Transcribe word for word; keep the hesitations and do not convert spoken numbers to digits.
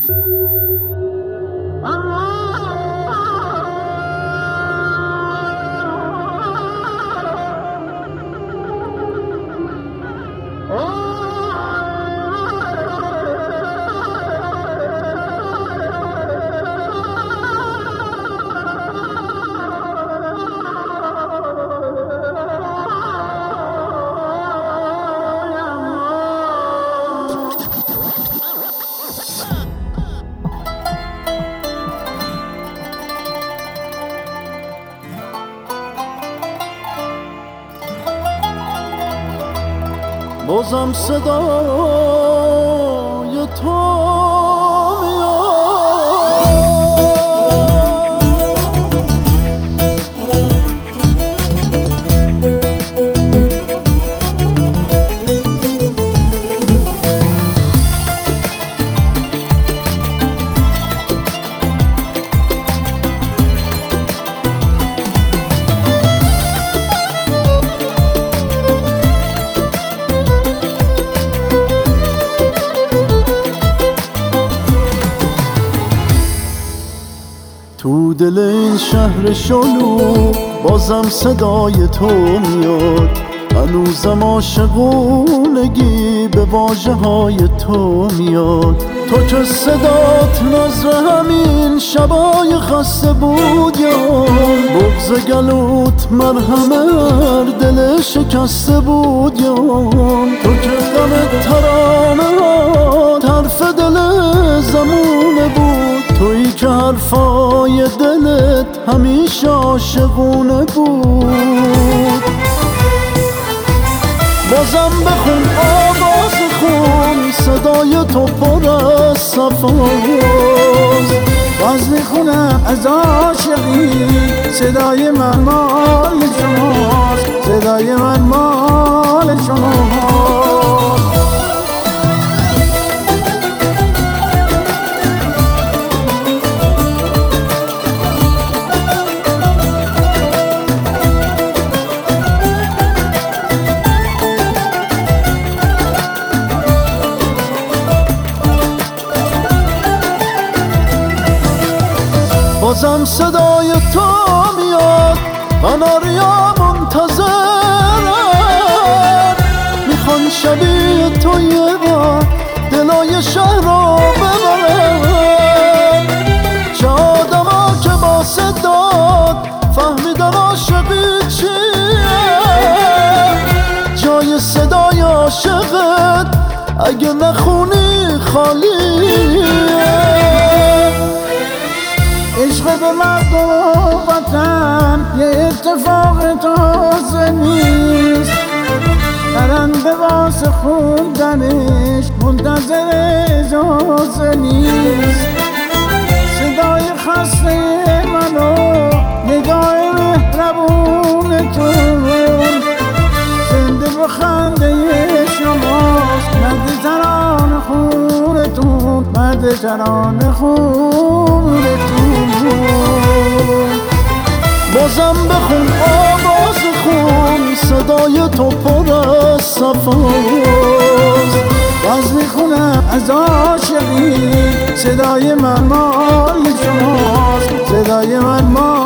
بازم صدای تو تو دل این شهر شلوغ بازم صدای تو میاد، هنوزم عاشقونگی به واژه های تو میاد. تو که صدات نظر همین شبای خسته بود یا بغض گلوت مرهم هر دل شکسته بود یا تو که غم ترانه حرف دل زمونه بود، تویی که حرفای دلت همیشه عاشقونه بود. بازم بخون آواز خون صدای تو پر از صفاست، باز میخونم از عاشقی صدای من مال شماست، صدای من مال شماست. بازم صدای تو میاد، قناریا منتظرن، میخوان شبیه تو یه بار دلای شهر رو ببرن. چه آدما که با صدات فهمیدن عاشقی چیه، جای صدای عاشقت اگه نخونی خالیه. عشق به مرد و وطن یه اتفاق تازه نیست، پرنده واسه خوندنش منتظر اجازه نیست. صدای خسته منو نگاه مهربونتون زنده به خنده شماست، مرد ترانه خونتون، مرد ترانه خونتون. بازم بخون آواز خون صدای تو پر از صفاست، باز میخونم از عاشقی صدای من مال شماست، صدای من مال